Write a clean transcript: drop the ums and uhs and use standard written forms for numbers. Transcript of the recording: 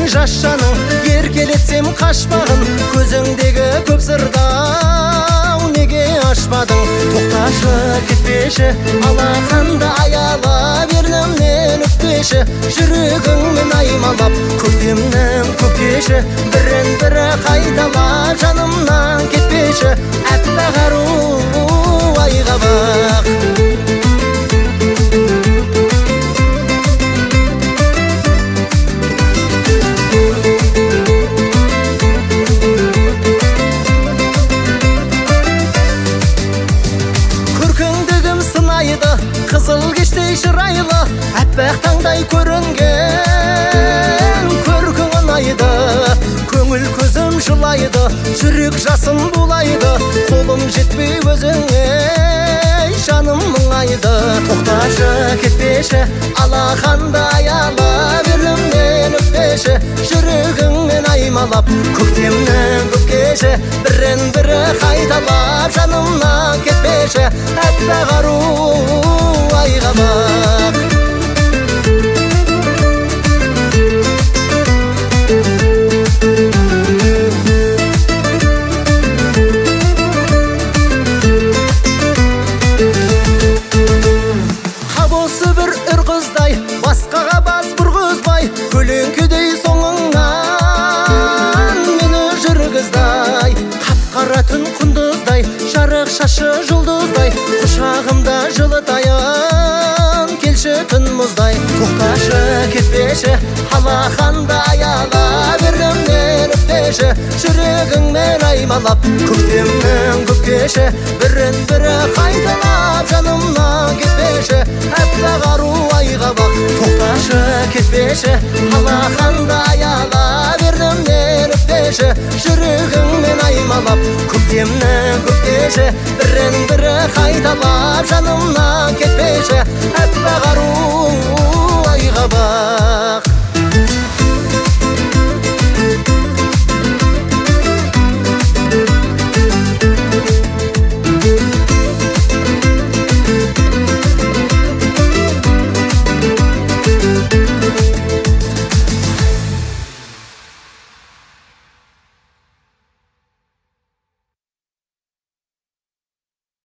жас жаның, еркелетсем қашпағын, көзіңдегі көп сырдау неге ашпадың? Тоқташы, кетпеші, алақанда аяла бердімнен өкпеші, жүрегіңмен аймалап көктемнің көкеші, бірін-бірі қайталап жанымнан кетпеші, әппақ ару айға бақ. Қызыл кештей шырайлы, әппақ таңдай көрінген көркің ұнайды. Көңіл көзім жылайды, жүрек жасым булайды, қолым жетпей өзіңе жаным мұңайды. Тоқташы, кетпеші, алақанда аяла бердімнен өкпеші, жүрегіңмен аймалап көктемнің көкеші, бірін-бірі қайталап жанымнан кетпеші, әппақ ару айға бақ. Қабосы бір үр қыздай, басқаға бас бұрғызбай, көлеңкедей соңыңнан мені жүргіздай. Қап-қара түн құндыздай, жарық шашы жұлдыздай, құшағымда жылытайын, келші түн мұздай. Тоқташы, кетпеші, алақанда аяла бердімнен өкпеші, жүрегіңмен аймалап көктемнің көкеші, бірін-бірі қайталап жанымнан кетпеші, әппақ ару айға бақ. Тоқташы, кетпеші, алақанда аяла бердімнен өкпеші, жүрегіңмен аймалап көктемнің көкеші, бірін-бірі қайталап жанымнан кетпеші, әппақ ару